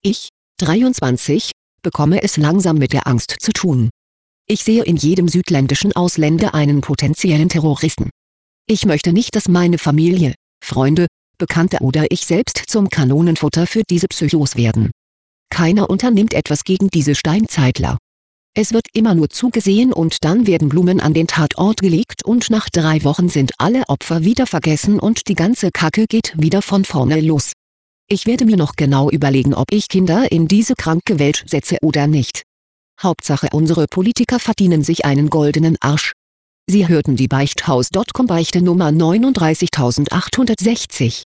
Ich, 23, bekomme es langsam mit der Angst zu tun. Ich sehe in jedem südländischen Ausländer einen potenziellen Terroristen. Ich möchte nicht, dass meine Familie, Freunde, Bekannte oder ich selbst zum Kanonenfutter für diese Psychos werden. Keiner unternimmt etwas gegen diese Steinzeitler. Es wird immer nur zugesehen und dann werden Blumen an den Tatort gelegt und nach 3 Wochen sind alle Opfer wieder vergessen und die ganze Kacke geht wieder von vorne los. Ich werde mir noch genau überlegen, ob ich Kinder in diese kranke Welt setze oder nicht. Hauptsache unsere Politiker verdienen sich einen goldenen Arsch. Sie hörten die Beichthaus.com Beichte Nummer 39860.